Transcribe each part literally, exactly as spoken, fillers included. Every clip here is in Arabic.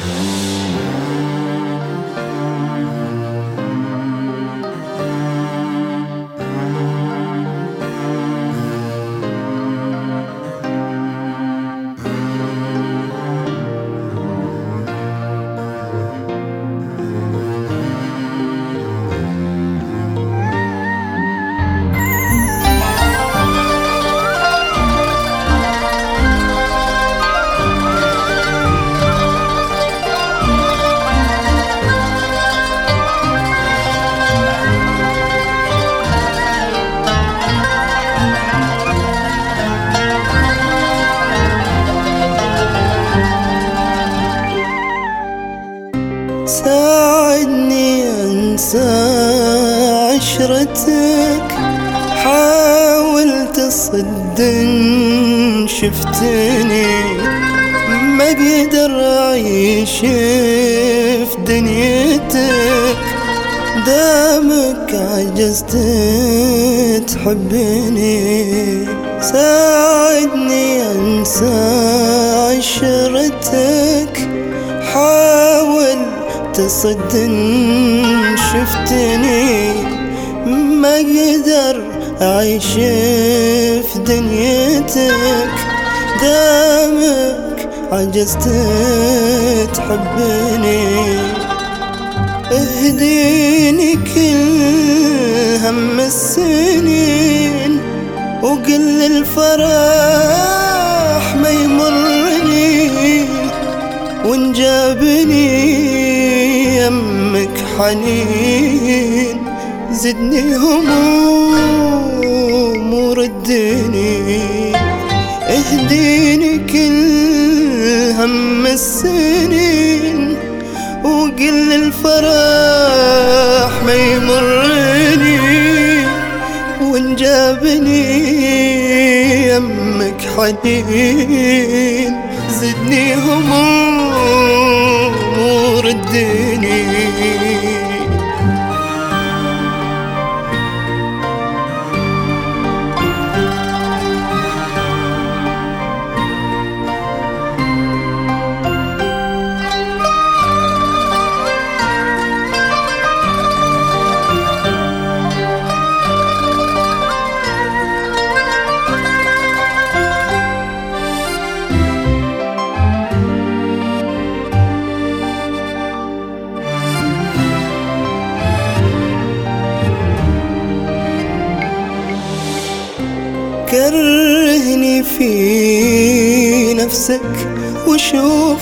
ساعدني أنسى عشرتك، حاول تصد إن شفتني ما أقدر أعيش في دنيتك، دامك عجزت تحبني. ساعدني أنسى عشرتك، حاول تصد إن شفتني ما أقدر أعيش في دنيتك، دامك عجزت تحبني. اهديني كل هم السنين وقل الفرح ما يمرني، وإن جابني يمك حنين زدني هموم وردني. اهديني كل هم السنين وقل الفرح ما يمرني، وإن جابني يمك حنين زدني هموم وردني. كرهني في نفسك وشوف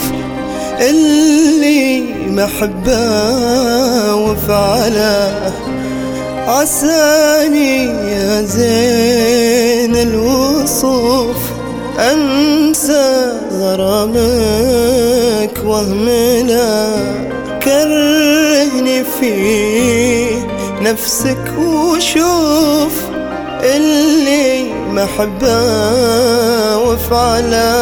اللي محبه وفعله، عساني يا زين الوصوف أنسى غرامك واهمله. كرهني في نفسك وشوف اللي محبه وفعله،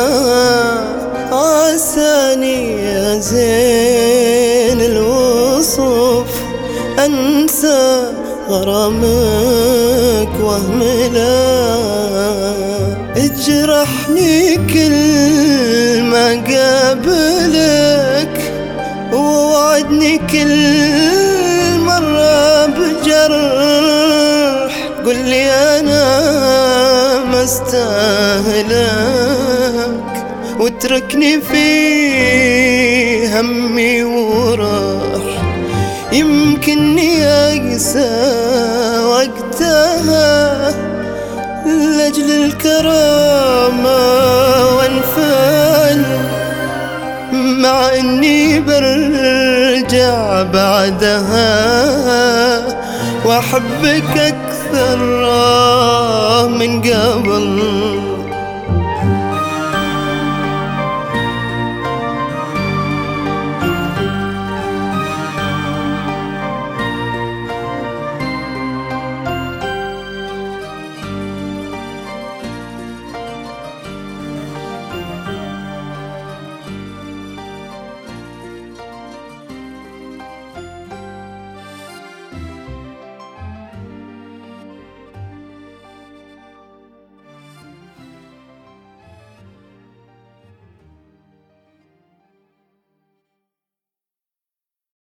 عساني يا زين الوصوف أنسى غرامك واهمله. اجرحني كل ما قابلك ووعدني كل مرة بجرح، قل لي أنا ما استاهلك واتركني في همي وراح. يمكنني أقسى وقتها لأجل الكرامة وانفعل، مع إني برجع بعدها وأحبك أكثر من قبل.